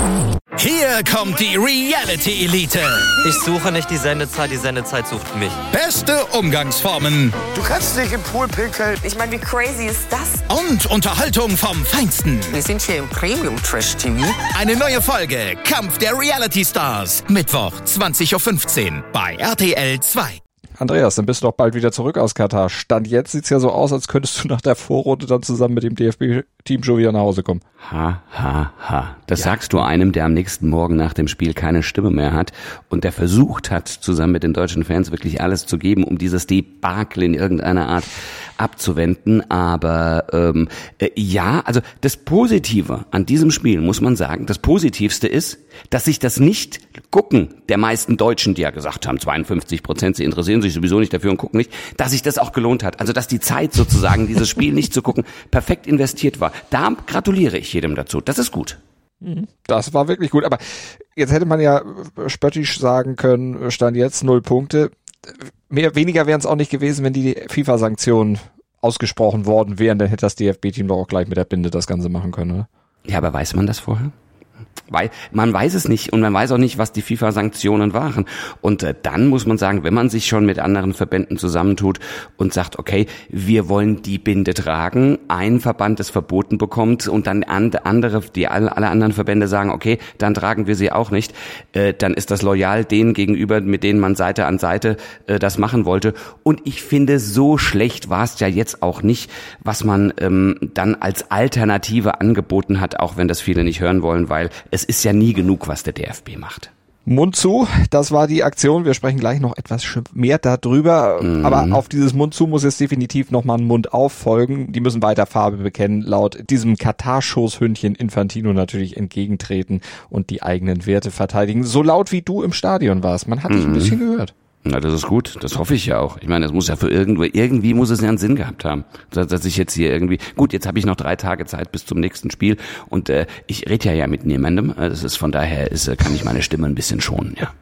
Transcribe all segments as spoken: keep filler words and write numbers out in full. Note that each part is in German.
Hier kommt die Reality Elite. Ich suche nicht die Sendezeit, die Sendezeit sucht mich. Beste Umgangsformen. Du kannst nicht im Pool pinkeln. Ich meine, wie crazy ist das? Und Unterhaltung vom Feinsten. Wir sind hier im Premium-Trash-T V. Eine neue Folge Kampf der Reality Stars. Mittwoch, zwanzig Uhr fünfzehn bei R T L zwei. Andreas, dann bist du doch bald wieder zurück aus Katar. Stand jetzt sieht's ja so aus, als könntest du nach der Vorrunde dann zusammen mit dem D F B-Team schon wieder nach Hause kommen. Ha, ha, ha. Das ja. sagst du einem, der am nächsten Morgen nach dem Spiel keine Stimme mehr hat und der versucht hat, zusammen mit den deutschen Fans wirklich alles zu geben, um dieses Debakel in irgendeiner Art abzuwenden. Aber ähm, äh, ja, also das Positive an diesem Spiel, muss man sagen, das Positivste ist, dass sich das Nicht-Gucken der meisten Deutschen, die ja gesagt haben, zweiundfünfzig Prozent, sie interessieren sich sowieso nicht dafür und gucken nicht, dass sich das auch gelohnt hat. Also dass die Zeit sozusagen, dieses Spiel nicht zu gucken, perfekt investiert war. Da gratuliere ich jedem dazu. Das ist gut. Das war wirklich gut. Aber jetzt hätte man ja spöttisch sagen können, stand jetzt null Punkte. Mehr, weniger wären es auch nicht gewesen, wenn die FIFA-Sanktionen ausgesprochen worden wären. Dann hätte das D F B-Team doch auch gleich mit der Binde das Ganze machen können, oder? Ja, aber weiß man das vorher? Weil man weiß es nicht und man weiß auch nicht, was die FIFA-Sanktionen waren. Und äh, dann muss man sagen, wenn man sich schon mit anderen Verbänden zusammentut und sagt, okay, wir wollen die Binde tragen, ein Verband es verboten bekommt und dann andere, die alle, alle anderen Verbände sagen, okay, dann tragen wir sie auch nicht, äh, dann ist das loyal denen gegenüber, mit denen man Seite an Seite äh, das machen wollte. Und ich finde, so schlecht war es ja jetzt auch nicht, was man ähm, dann als Alternative angeboten hat, auch wenn das viele nicht hören wollen, weil es ist ja nie genug, was der D F B macht. Mund zu, das war die Aktion. Wir sprechen gleich noch etwas mehr darüber. Mhm. Aber auf dieses Mund zu muss jetzt definitiv nochmal ein Mund auf folgen. Die müssen weiter Farbe bekennen, laut diesem Katar-Schoßhündchen Infantino natürlich entgegentreten und die eigenen Werte verteidigen. So laut wie du im Stadion warst. Man hat dich mhm. ein bisschen gehört. Na, das ist gut. Das hoffe ich ja auch. Ich meine, das muss ja für irgendwo, irgendwie muss es ja einen Sinn gehabt haben, dass ich jetzt hier irgendwie, gut, jetzt habe ich noch drei Tage Zeit bis zum nächsten Spiel und äh, ich rede ja ja mit niemandem. Das ist von daher, ist, kann ich meine Stimme ein bisschen schonen, ja.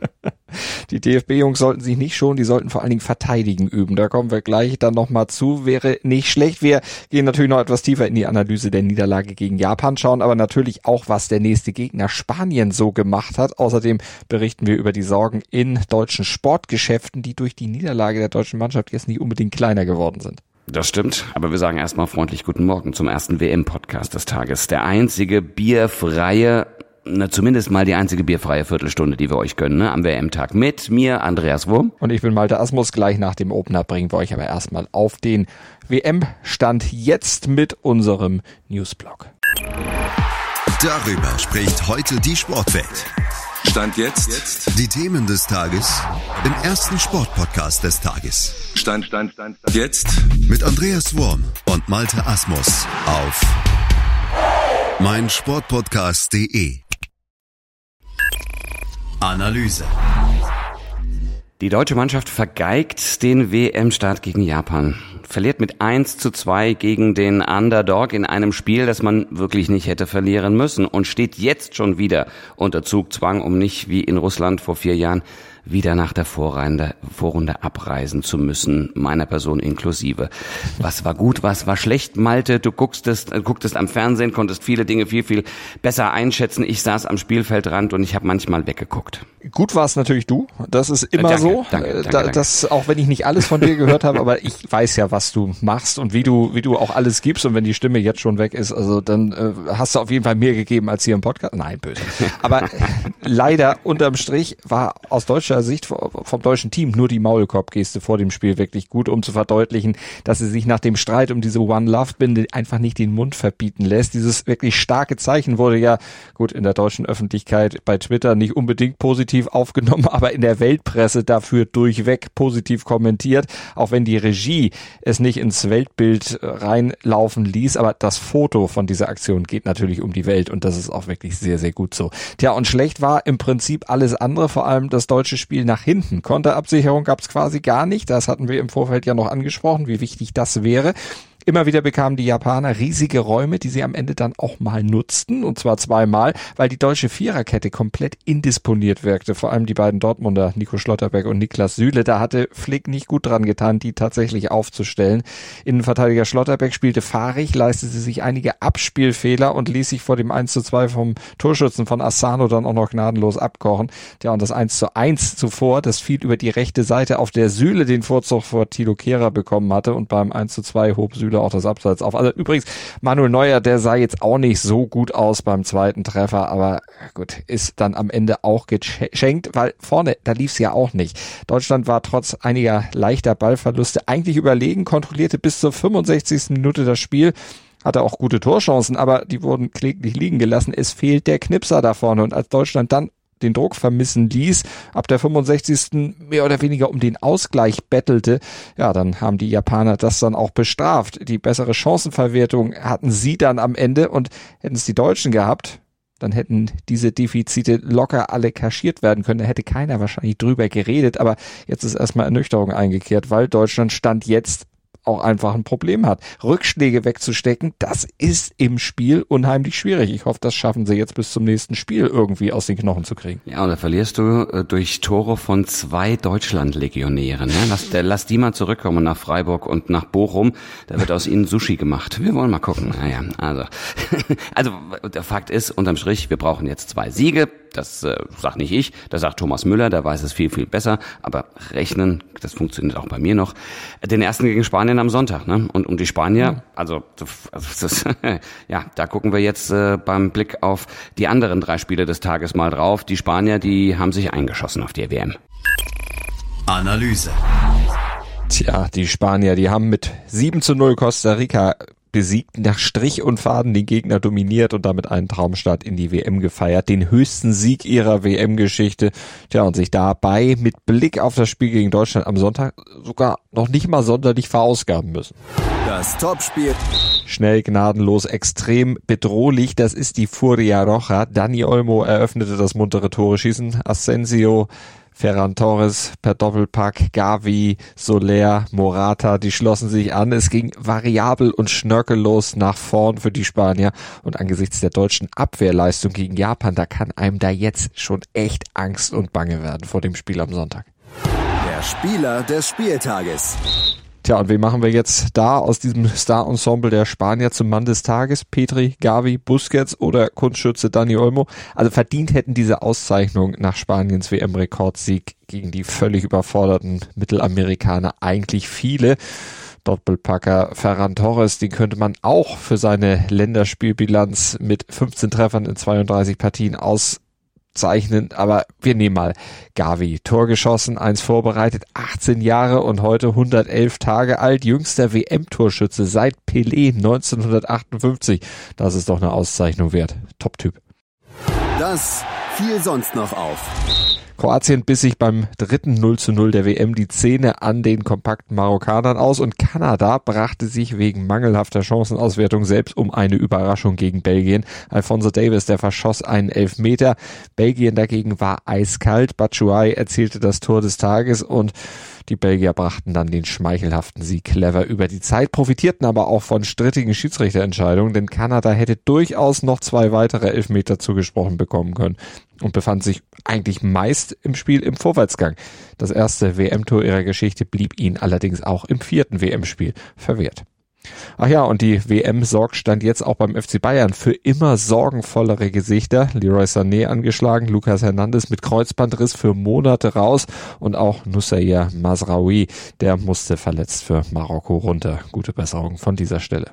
Die D F B-Jungs sollten sich nicht schonen, die sollten vor allen Dingen verteidigen üben. Da kommen wir gleich dann nochmal zu. Wäre nicht schlecht. Wir gehen natürlich noch etwas tiefer in die Analyse der Niederlage gegen Japan, schauen aber natürlich auch, was der nächste Gegner Spanien so gemacht hat. Außerdem berichten wir über die Sorgen in deutschen Sportgeschäften, die durch die Niederlage der deutschen Mannschaft jetzt nicht unbedingt kleiner geworden sind. Das stimmt, aber wir sagen erstmal freundlich guten Morgen zum ersten W M-Podcast des Tages. Der einzige bierfreie Na, zumindest mal die einzige bierfreie Viertelstunde, die wir euch gönnen, ne? Am W M-Tag mit mir, Andreas Wurm. Und ich bin Malte Asmus. Gleich nach dem Opener bringen wir euch aber erstmal auf den W M-Stand jetzt mit unserem Newsblog. Darüber spricht heute die Sportwelt. Stand jetzt. Die Themen des Tages im ersten Sportpodcast des Tages. Stand, Stand, Stand, Stand. Jetzt. Mit Andreas Wurm und Malte Asmus auf meinsportpodcast punkt de. Analyse. Die deutsche Mannschaft vergeigt den W M-Start gegen Japan. Verliert mit eins zu zwei gegen den Underdog in einem Spiel, das man wirklich nicht hätte verlieren müssen und steht jetzt schon wieder unter Zugzwang, um nicht wie in Russland vor vier Jahren wieder nach der Vorrunde, Vorrunde abreisen zu müssen, meiner Person inklusive. Was war gut, was war schlecht, Malte? Du guckstest, äh, gucktest am Fernsehen, konntest viele Dinge viel, viel besser einschätzen. Ich saß am Spielfeldrand und ich habe manchmal weggeguckt. Gut war es natürlich du, das ist immer danke, so, danke, danke, da, danke. Das, auch wenn ich nicht alles von dir gehört habe, aber ich weiß ja, was du machst und wie du wie du auch alles gibst und wenn die Stimme jetzt schon weg ist, also dann äh, hast du auf jeden Fall mehr gegeben als hier im Podcast. Nein, böse. Aber leider unterm Strich war aus deutscher Sicht vom deutschen Team nur die Maulkorb-Geste vor dem Spiel wirklich gut, um zu verdeutlichen, dass sie sich nach dem Streit um diese One-Love-Binde einfach nicht den Mund verbieten lässt. Dieses wirklich starke Zeichen wurde ja, gut, in der deutschen Öffentlichkeit bei Twitter nicht unbedingt positiv aufgenommen, aber in der Weltpresse dafür durchweg positiv kommentiert, auch wenn die Regie es nicht ins Weltbild reinlaufen ließ, aber das Foto von dieser Aktion geht natürlich um die Welt und das ist auch wirklich sehr, sehr gut so. Tja, und schlecht war im Prinzip alles andere, vor allem das deutsche Spiel nach hinten. Konterabsicherung gab es quasi gar nicht, das hatten wir im Vorfeld ja noch angesprochen, wie wichtig das wäre. Immer wieder bekamen die Japaner riesige Räume, die sie am Ende dann auch mal nutzten, und zwar zweimal, weil die deutsche Viererkette komplett indisponiert wirkte. Vor allem die beiden Dortmunder, Nico Schlotterbeck und Niklas Süle, da hatte Flick nicht gut dran getan, die tatsächlich aufzustellen. Innenverteidiger Schlotterbeck spielte fahrig, leistete sich einige Abspielfehler und ließ sich vor dem eins zu zwei vom Torschützen von Asano dann auch noch gnadenlos abkochen. Ja, und das eins zu eins zuvor, das fiel über die rechte Seite, auf der Süle den Vorzug vor Thilo Kehrer bekommen hatte, und beim eins zu zwei hob Süle auch das Abseits auf. Also übrigens, Manuel Neuer, der sah jetzt auch nicht so gut aus beim zweiten Treffer, aber gut, ist dann am Ende auch geschenkt, weil vorne, da lief's ja auch nicht. Deutschland war trotz einiger leichter Ballverluste eigentlich überlegen, kontrollierte bis zur fünfundsechzigsten Minute das Spiel, hatte auch gute Torchancen, aber die wurden kläglich liegen gelassen. Es fehlt der Knipser da vorne, und als Deutschland dann den Druck vermissen ließ, ab der fünfundsechzigsten mehr oder weniger um den Ausgleich bettelte, ja, dann haben die Japaner das dann auch bestraft. Die bessere Chancenverwertung hatten sie dann am Ende, und hätten es die Deutschen gehabt, dann hätten diese Defizite locker alle kaschiert werden können. Da hätte keiner wahrscheinlich drüber geredet, aber jetzt ist erstmal Ernüchterung eingekehrt, weil Deutschland Stand jetzt auch einfach ein Problem hat. Rückschläge wegzustecken, das ist im Spiel unheimlich schwierig. Ich hoffe, das schaffen sie jetzt bis zum nächsten Spiel irgendwie aus den Knochen zu kriegen. Ja, und da verlierst du äh, durch Tore von zwei Deutschland-Legionären. Ne? Lass, der, lass die mal zurückkommen nach Freiburg und nach Bochum. Da wird aus ihnen Sushi gemacht. Wir wollen mal gucken. Naja, also, also der Fakt ist, unterm Strich, wir brauchen jetzt zwei Siege. Das äh, sagt nicht ich, das sagt Thomas Müller, der weiß es viel, viel besser. Aber rechnen, das funktioniert auch bei mir noch. Den ersten gegen Spanien am Sonntag, ne? Und um die Spanier, also, also das, ja, da gucken wir jetzt äh, beim Blick auf die anderen drei Spiele des Tages mal drauf. Die Spanier, die haben sich eingeschossen auf die W M. Analyse. Tja, die Spanier, die haben mit sieben zu null Costa Rica besiegt, nach Strich und Faden den Gegner dominiert und damit einen Traumstart in die W M gefeiert, den höchsten Sieg ihrer W M-Geschichte. Tja, und sich dabei mit Blick auf das Spiel gegen Deutschland am Sonntag sogar noch nicht mal sonderlich verausgaben müssen. Das Topspiel. Schnell, gnadenlos, extrem bedrohlich, das ist die Furia Roja. Dani Olmo eröffnete das muntere Tore-Schießen. Asensio, Ferran Torres per Doppelpack, Gavi, Soler, Morata, die schlossen sich an. Es ging variabel und schnörkellos nach vorn für die Spanier. Und angesichts der deutschen Abwehrleistung gegen Japan, da kann einem da jetzt schon echt Angst und Bange werden vor dem Spiel am Sonntag. Der Spieler des Spieltages. Tja, und wen machen wir jetzt da aus diesem Star-Ensemble der Spanier zum Mann des Tages? Petri, Gavi, Busquets oder Kunstschütze Dani Olmo? Also verdient hätten diese Auszeichnung nach Spaniens W M-Rekordsieg gegen die völlig überforderten Mittelamerikaner eigentlich viele. Doppelpacker Ferran Torres, den könnte man auch für seine Länderspielbilanz mit fünfzehn Treffern in zweiunddreißig Partien aus zeichnen, aber wir nehmen mal Gavi. Tor geschossen, eins vorbereitet, achtzehn Jahre und heute hundertelf Tage alt, jüngster W M-Torschütze seit Pelé neunzehnhundertachtundfünfzig. Das ist doch eine Auszeichnung wert. Top-Typ. Das fiel sonst noch auf. Kroatien biss sich beim dritten null zu null der W M die Zähne an den kompakten Marokkanern aus, und Kanada brachte sich wegen mangelhafter Chancenauswertung selbst um eine Überraschung gegen Belgien. Alphonso Davies, der verschoss einen Elfmeter. Belgien dagegen war eiskalt. Batshuayi erzielte das Tor des Tages, und die Belgier brachten dann den schmeichelhaften Sieg clever über die Zeit, profitierten aber auch von strittigen Schiedsrichterentscheidungen, denn Kanada hätte durchaus noch zwei weitere Elfmeter zugesprochen bekommen können und befand sich eigentlich meist im Spiel im Vorwärtsgang. Das erste W M-Tor ihrer Geschichte blieb ihnen allerdings auch im vierten W M-Spiel verwehrt. Ach ja, und die W M sorgt Stand jetzt auch beim F C Bayern für immer sorgenvollere Gesichter. Leroy Sané angeschlagen, Lucas Hernandez mit Kreuzbandriss für Monate raus und auch Nussair Mazraoui, der musste verletzt für Marokko runter. Gute Besserung von dieser Stelle.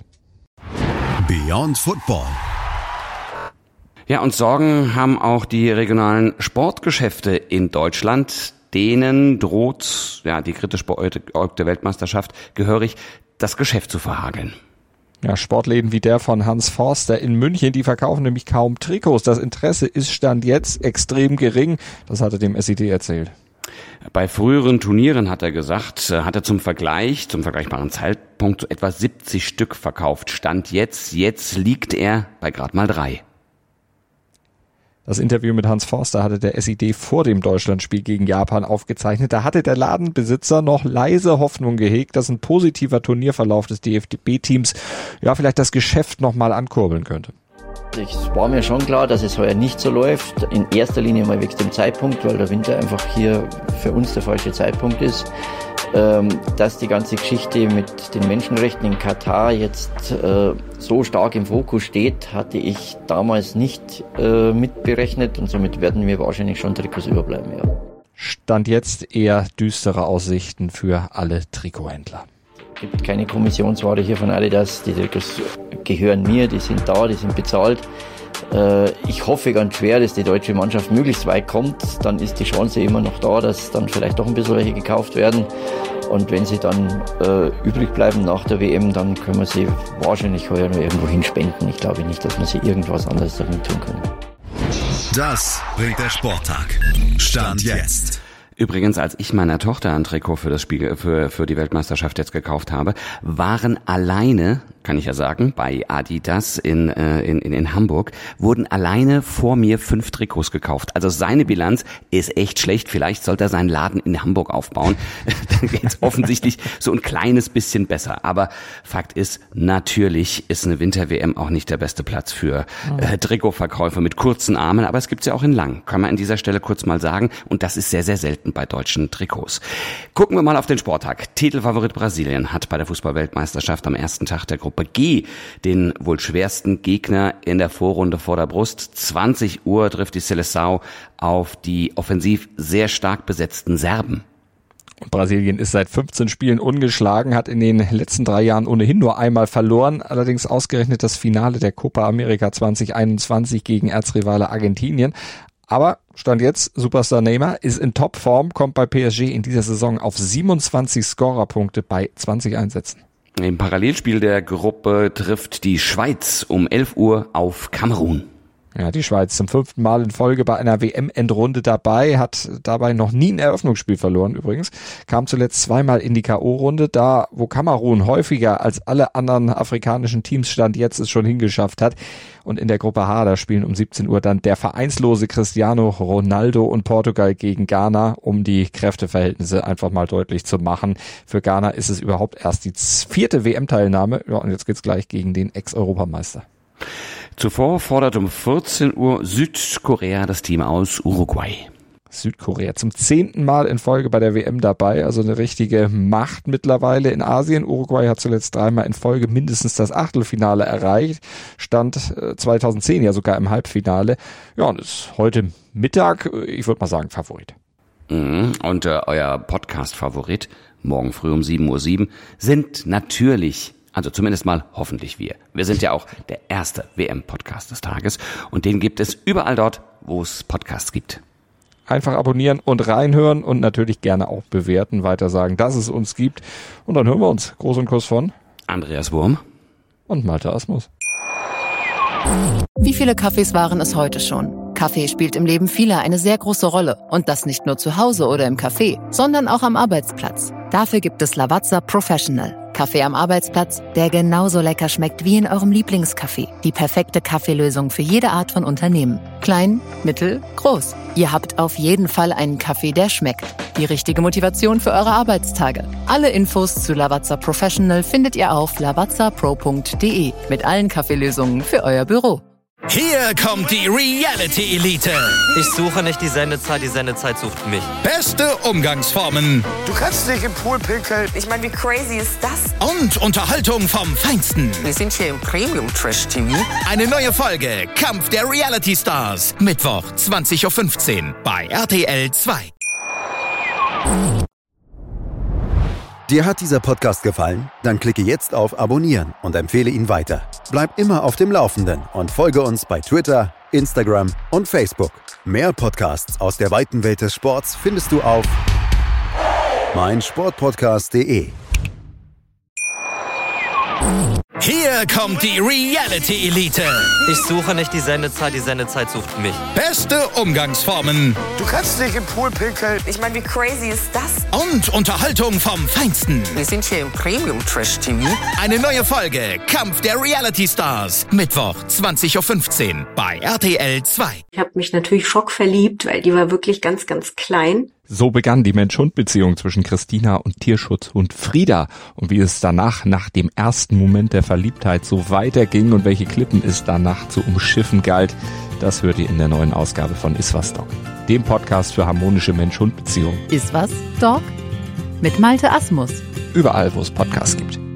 Beyond Football. Ja, und Sorgen haben auch die regionalen Sportgeschäfte in Deutschland. Denen droht, ja, die kritisch beäugte Weltmeisterschaft gehörig das Geschäft zu verhageln. Ja, Sportläden wie der von Hans Forster in München, die verkaufen nämlich kaum Trikots. Das Interesse ist Stand jetzt extrem gering. Das hat er dem S I D erzählt. Bei früheren Turnieren, hat er gesagt, hat er zum Vergleich, zum vergleichbaren Zeitpunkt so etwa siebzig Stück verkauft. Stand jetzt, jetzt liegt er bei gerade mal drei. Das Interview mit Hans Forster hatte der S I D vor dem Deutschlandspiel gegen Japan aufgezeichnet. Da hatte der Ladenbesitzer noch leise Hoffnung gehegt, dass ein positiver Turnierverlauf des D F B-Teams ja vielleicht das Geschäft nochmal ankurbeln könnte. Es war mir schon klar, dass es heuer nicht so läuft. In erster Linie mal wegen dem Zeitpunkt, weil der Winter einfach hier für uns der falsche Zeitpunkt ist. Ähm, dass die ganze Geschichte mit den Menschenrechten in Katar jetzt äh, so stark im Fokus steht, hatte ich damals nicht äh, mitberechnet und somit werden mir wahrscheinlich schon Trikots überbleiben. Ja. Stand jetzt eher düstere Aussichten für alle Trikothändler. Es gibt keine Kommissionsware hier von Adidas, die Trikots gehören mir, die sind da, die sind bezahlt. Äh, ich hoffe ganz schwer, dass die deutsche Mannschaft möglichst weit kommt, dann ist die Chance immer noch da, dass dann vielleicht doch ein bisschen welche gekauft werden. Und wenn sie dann äh, übrig bleiben nach der W M, dann können wir sie wahrscheinlich heuer nur irgendwo hinspenden. Ich glaube nicht, dass wir sie irgendwas anderes damit tun können. Das bringt der Sporttag. Stand jetzt. Übrigens, als ich meiner Tochter ein Trikot für das Spiel, für, für die Weltmeisterschaft jetzt gekauft habe, waren alleine, kann ich ja sagen, bei Adidas in, äh, in, in Hamburg, wurden alleine vor mir fünf Trikots gekauft. Also seine Bilanz ist echt schlecht. Vielleicht sollte er seinen Laden in Hamburg aufbauen. Dann geht's offensichtlich so ein kleines bisschen besser. Aber Fakt ist, natürlich ist eine Winter-W M auch nicht der beste Platz für äh, Trikotverkäufe mit kurzen Armen. Aber es gibt's ja auch in lang. Kann man an dieser Stelle kurz mal sagen. Und das ist sehr, sehr selten bei deutschen Trikots. Gucken wir mal auf den Sporttag. Titelfavorit Brasilien hat bei der Fußball-Weltmeisterschaft am ersten Tag der Gruppe G den wohl schwersten Gegner in der Vorrunde vor der Brust. zwanzig Uhr trifft die Seleção auf die offensiv sehr stark besetzten Serben. Und Brasilien ist seit fünfzehn Spielen ungeschlagen, hat in den letzten drei Jahren ohnehin nur einmal verloren. Allerdings ausgerechnet das Finale der Copa America zwanzig einundzwanzig gegen Erzrivale Argentinien. Aber Stand jetzt, Superstar Neymar ist in Topform, kommt bei P S G in dieser Saison auf siebenundzwanzig Scorerpunkte bei zwanzig Einsätzen. Im Parallelspiel der Gruppe trifft die Schweiz um elf Uhr auf Kamerun. Ja, die Schweiz zum fünften Mal in Folge bei einer W M-Endrunde dabei, hat dabei noch nie ein Eröffnungsspiel verloren übrigens, kam zuletzt zweimal in die K O-Runde, da wo Kamerun häufiger als alle anderen afrikanischen Teams Stand jetzt es schon hingeschafft hat. Und in der Gruppe H, da spielen um siebzehn Uhr dann der vereinslose Cristiano Ronaldo und Portugal gegen Ghana, um die Kräfteverhältnisse einfach mal deutlich zu machen. Für Ghana ist es überhaupt erst die vierte W M-Teilnahme. Ja, und jetzt geht's gleich gegen den Ex-Europameister. Zuvor fordert um vierzehn Uhr Südkorea das Team aus Uruguay. Südkorea zum zehnten Mal in Folge bei der W M dabei, also eine richtige Macht mittlerweile in Asien. Uruguay hat zuletzt dreimal in Folge mindestens das Achtelfinale erreicht, stand zweitausendzehn ja sogar im Halbfinale. Ja, und ist heute Mittag, ich würde mal sagen, Favorit. Und äh, euer Podcast-Favorit, morgen früh um sieben Uhr sieben, sind natürlich... Also zumindest mal hoffentlich wir. Wir sind ja auch der erste W M-Podcast des Tages und den gibt es überall dort, wo es Podcasts gibt. Einfach abonnieren und reinhören und natürlich gerne auch bewerten, weiter sagen, dass es uns gibt. Und dann hören wir uns. Gruß und Kuss von Andreas Wurm und Malte Asmus. Wie viele Kaffees waren es heute schon? Kaffee spielt im Leben vieler eine sehr große Rolle. Und das nicht nur zu Hause oder im Café, sondern auch am Arbeitsplatz. Dafür gibt es Lavazza Professional. Kaffee am Arbeitsplatz, der genauso lecker schmeckt wie in eurem Lieblingscafé. Die perfekte Kaffeelösung für jede Art von Unternehmen. Klein, mittel, groß. Ihr habt auf jeden Fall einen Kaffee, der schmeckt. Die richtige Motivation für eure Arbeitstage. Alle Infos zu Lavazza Professional findet ihr auf lavazza pro punkt de mit allen Kaffeelösungen für euer Büro. Hier kommt die Reality Elite. Ich suche nicht die Sendezeit, die Sendezeit sucht mich. Beste Umgangsformen. Du kannst dich im Pool pinkeln. Ich meine, wie crazy ist das? Und Unterhaltung vom Feinsten. Wir sind hier im Premium-Trash-T V. Eine neue Folge Kampf der Reality Stars. Mittwoch zwanzig Uhr fünfzehn bei R T L zwei. Dir hat dieser Podcast gefallen? Dann klicke jetzt auf Abonnieren und empfehle ihn weiter. Bleib immer auf dem Laufenden und folge uns bei Twitter, Instagram und Facebook. Mehr Podcasts aus der weiten Welt des Sports findest du auf meinsportpodcast punkt de. Hier kommt die Reality Elite. Ich suche nicht die Sendezeit, die Sendezeit sucht mich. Beste Umgangsformen. Du kannst nicht im Pool pinkeln. Ich meine, wie crazy ist das? Und Unterhaltung vom Feinsten. Wir sind hier im Premium Trash T V. Eine neue Folge Kampf der Reality Stars. Mittwoch zwanzig Uhr fünfzehn bei R T L zwei. Ich habe mich natürlich schockverliebt, weil die war wirklich ganz, ganz klein. So begann die Mensch-Hund-Beziehung zwischen Christina und Tierschutzhund Frieda. Und wie es danach, nach dem ersten Moment der Verliebtheit, so weiterging und welche Klippen es danach zu umschiffen galt, das hört ihr in der neuen Ausgabe von Iswas Dog, dem Podcast für harmonische Mensch-Hund-Beziehungen. Iswas Dog? Mit Malte Asmus. Überall, wo es Podcasts gibt.